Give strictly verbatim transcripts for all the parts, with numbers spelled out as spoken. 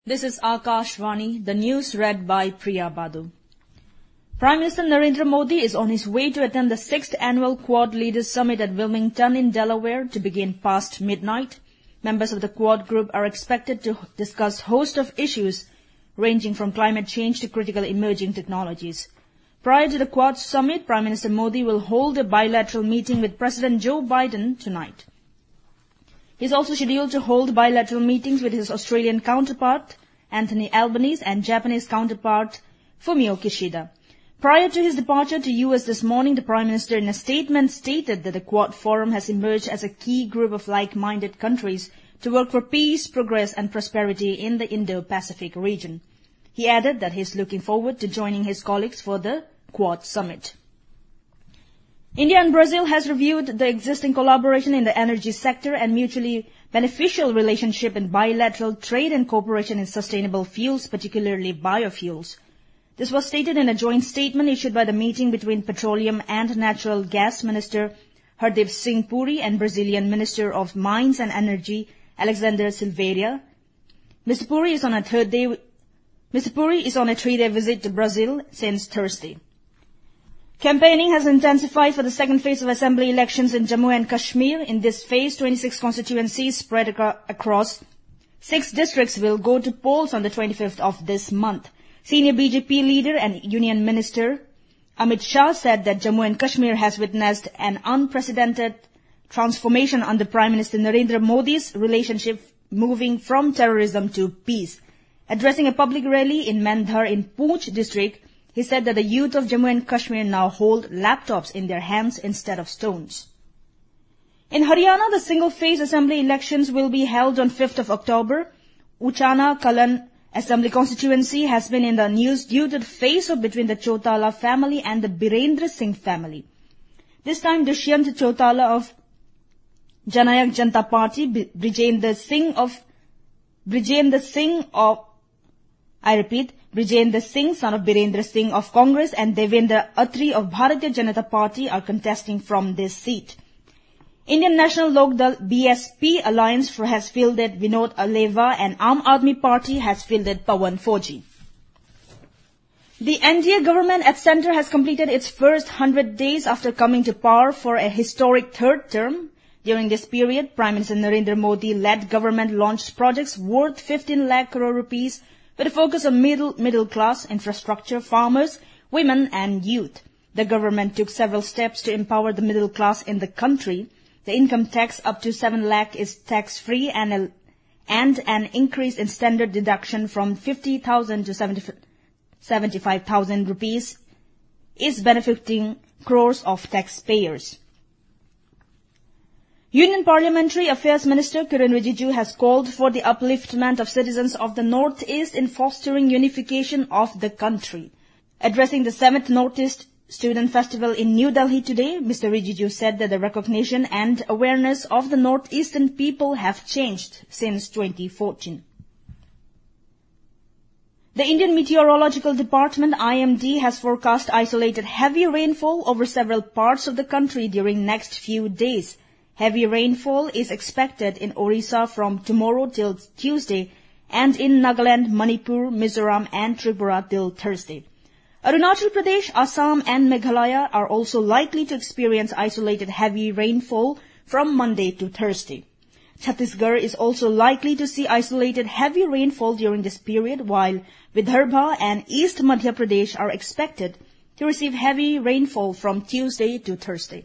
This is Akashvani, the news read by Priya Badu. Prime Minister Narendra Modi is on his way to attend the sixth annual Quad Leaders Summit at Wilmington in Delaware to begin past midnight. Members of the Quad group are expected to discuss a host of issues ranging from climate change to critical emerging technologies. Prior to the Quad Summit, Prime Minister Modi will hold a bilateral meeting with President Joe Biden tonight. He is also scheduled to hold bilateral meetings with his Australian counterpart, Anthony Albanese, and Japanese counterpart, Fumio Kishida. Prior to his departure to U S this morning, the Prime Minister in a statement stated that the Quad Forum has emerged as a key group of like-minded countries to work for peace, progress and prosperity in the Indo-Pacific region. He added that he is looking forward to joining his colleagues for the Quad Summit. India and Brazil has reviewed the existing collaboration in the energy sector and mutually beneficial relationship in bilateral trade and cooperation in sustainable fuels, particularly biofuels. This was stated in a joint statement issued by the meeting between Petroleum and Natural Gas Minister Hardeep Singh Puri and Brazilian Minister of Mines and Energy Alexander Silveira. Mister Puri is on a third day, Mister Puri is on a three-day visit to Brazil since Thursday. Campaigning has intensified for the second phase of assembly elections in Jammu and Kashmir. In this phase, twenty-six constituencies spread ac- across six districts will go to polls on the twenty-fifth of this month. Senior B J P leader and Union Minister Amit Shah said that Jammu and Kashmir has witnessed an unprecedented transformation under Prime Minister Narendra Modi's relationship moving from terrorism to peace. Addressing a public rally in Mendhar in Poonch district, he said that the youth of Jammu and Kashmir now hold laptops in their hands instead of stones. In Haryana, the single-phase assembly elections will be held on fifth of October. Uchana Kalan Assembly constituency has been in the news due to the face-off between the Chautala family and the Birendra Singh family. This time, Dushyant Chautala of Janayak Janata Party, Brijendra Singh of Brijendra Singh of I repeat, Brijendra Singh, son of Birendra Singh of Congress, and Devendra Atri of Bharatiya Janata Party are contesting from this seat. Indian National Lok Dal B S P alliance has fielded Vinod Aleva and Aam Aadmi Party has fielded Pawan Fauji. The N D A government at centre has completed its first one hundred days after coming to power for a historic third term. During this period, Prime Minister Narendra Modi-led government launched projects worth fifteen lakh crore rupees with a focus on middle, middle class, infrastructure, farmers, women and youth. The government took several steps to empower the middle class in the country. The income tax up to seven lakh is tax-free and, a, and an increase in standard deduction from fifty thousand to seventy-five thousand rupees is benefiting crores of taxpayers. Union Parliamentary Affairs Minister Kiren Rijiju has called for the upliftment of citizens of the North-East in fostering unification of the country. Addressing the seventh North-East Student Festival in New Delhi today, Mister Rijiju said that the recognition and awareness of the North-Eastern people have changed since twenty fourteen. The Indian Meteorological Department I M D has forecast isolated heavy rainfall over several parts of the country during next few days. Heavy rainfall is expected in Orissa from tomorrow till Tuesday and in Nagaland, Manipur, Mizoram and Tripura till Thursday. Arunachal Pradesh, Assam and Meghalaya are also likely to experience isolated heavy rainfall from Monday to Thursday. Chhattisgarh is also likely to see isolated heavy rainfall during this period, while Vidarbha and East Madhya Pradesh are expected to receive heavy rainfall from Tuesday to Thursday.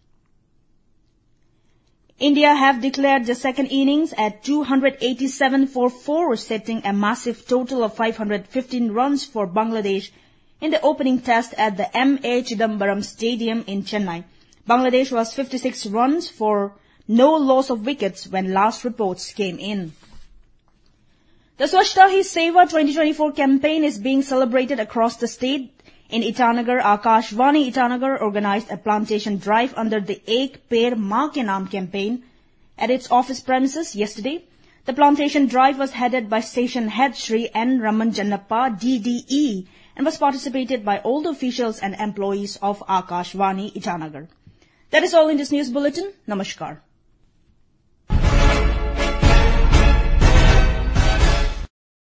India have declared the second innings at two hundred eighty-seven for four, setting a massive total of five hundred fifteen runs for Bangladesh in the opening test at the M A Chidambaram Stadium in Chennai. Bangladesh was fifty-six runs for no loss of wickets when last reports came in. The Swachhta Hi Seva twenty twenty-four campaign is being celebrated across the state. In Itanagar, Akashvani Itanagar organized a plantation drive under the Ek Peड़ Maa Ke Naam campaign at its office premises yesterday. The plantation drive was headed by station head Shri N. Raman Jannappa, D D E, and was participated by all the officials and employees of Akashvani Itanagar. That is all in this news bulletin. Namaskar.